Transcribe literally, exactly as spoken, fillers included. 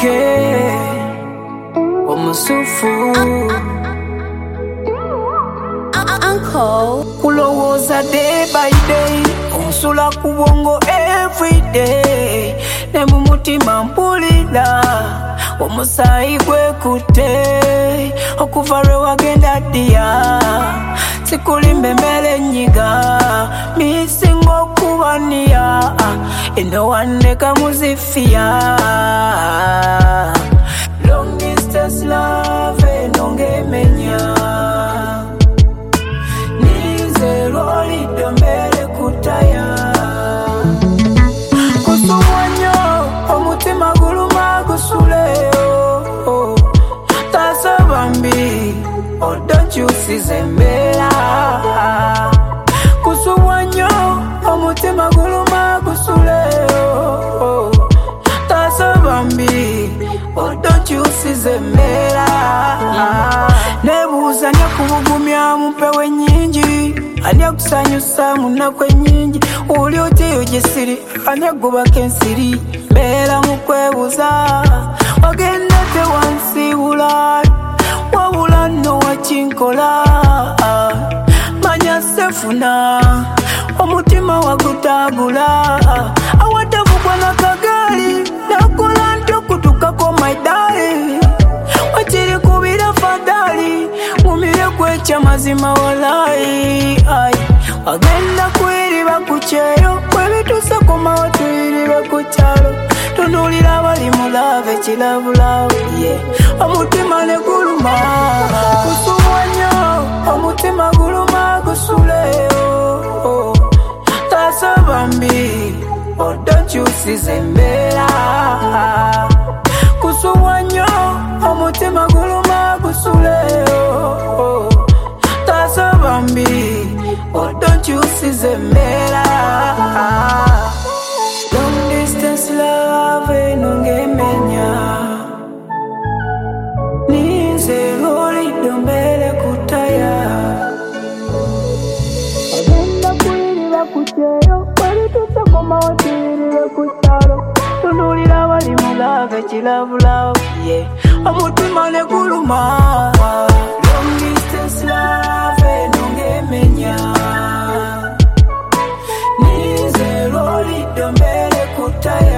Ege Omusufu Uncle Kulowooza day by day Onsula ku bwongo every day Ne mu mutima mpulira omusaayi gwekutte okuva lwe wagenda ddiya sikulimba emmere ennyiga misinga okubaniya eno wanneka muzifiya long distance love eno ng'emenya nize lwolidde mbere kutaya kusumwa nnyo omutima guluma gusuleyo tasaba mbi odokyusiza embeera kusumwa nnyo omutima guluma gusuleyo tasaba mbi odokyusiza embeera nebuuza nyakubugumya mumpewo ennyingi ani akusanyusa mu nnaku ennyingi oli oteyo gye siri ani agubako ensiri mbeera mu kwebuuza wagenda tewansiibula wabula nno wakinkola manya sefuna omutima wagutaagula awadavugwa nakagaali nakola nti okutukako maidali wakiri kubira fadali mumire kwekya mazima walayi wagenda kwiriba ku kyeyo kwebituuse komawo tuyirire ku kyalo tunuulira abali mulava ekirabulavu ye omutima ne guluma kusumwa nnyo omutima guluma gusuleyo tasaba mbi odokyusiza embeera kusumwa nnyo omutima guluma gusuleyo tasaba mbi odokyusiza embeera long distance love eno ng'emenya ninze lwolidde mbere kutaya agenda kuyirira ku kyeyo kwebituuse komawo tuyirire ku kyalo tunuulira abali mulava ekirabulavu ye omutima ne guluma long distance love eno ng'emenya ninze lwolidde mbere kutaya